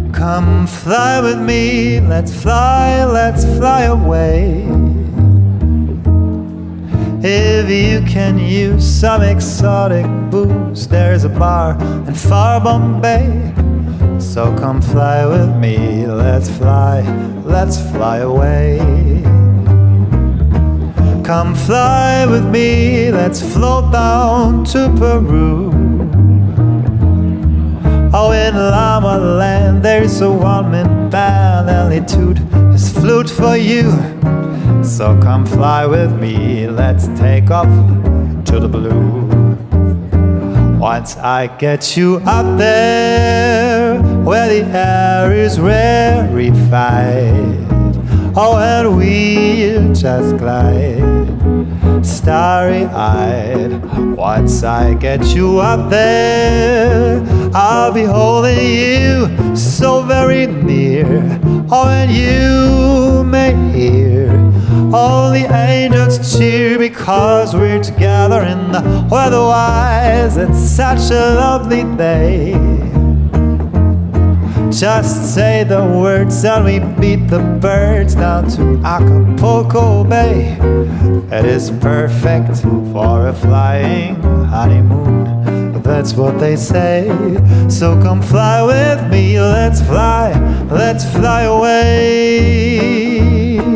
Come fly with me, let's fly away. If you can use some exotic booze, there's a bar in far Bombay. So come fly with me, let's fly away. Come fly with me, let's float down to Peru. Oh, in Llama Land there's a one-man band, they'll toot his flute for you. So come fly with me, let's take off to the blue. Once I get you up there, where the air is rarefied, oh, and we'll just glide, starry-eyed. Once I get you up there, I'll be holding you so very near. Oh, and you may hear all the angels cheer, because we're together in the weatherwise. It's such a lovely day. Just say the words and we beat the birds down to Acapulco Bay. It is perfect for a flying honeymoon, that's what they say. So come fly with me, let's fly away.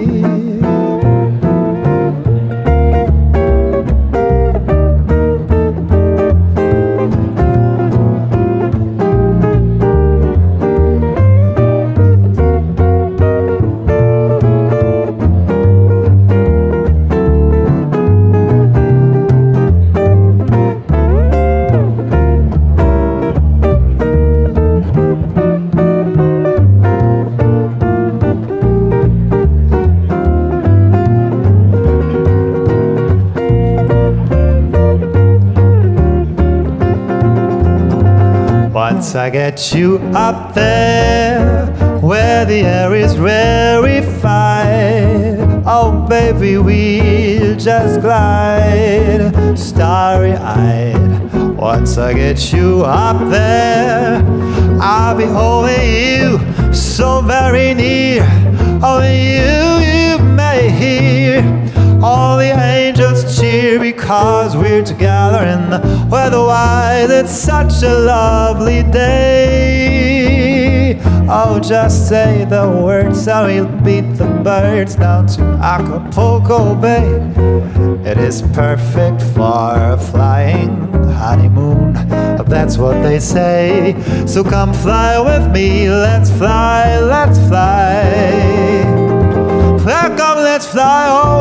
Once I get you up there, where the air is rarefied, oh baby, we'll just glide, starry-eyed. Once I get you up there, I'll be holding you so very near. Oh, you may hear all the angels cheer, because we're together in the weatherwise. It's such a lovely day. Oh, just say the words and we'll beat the birds down to Acapulco Bay. It is perfect for a flying honeymoon, that's what they say. So come fly with me, let's fly. Come, let's fly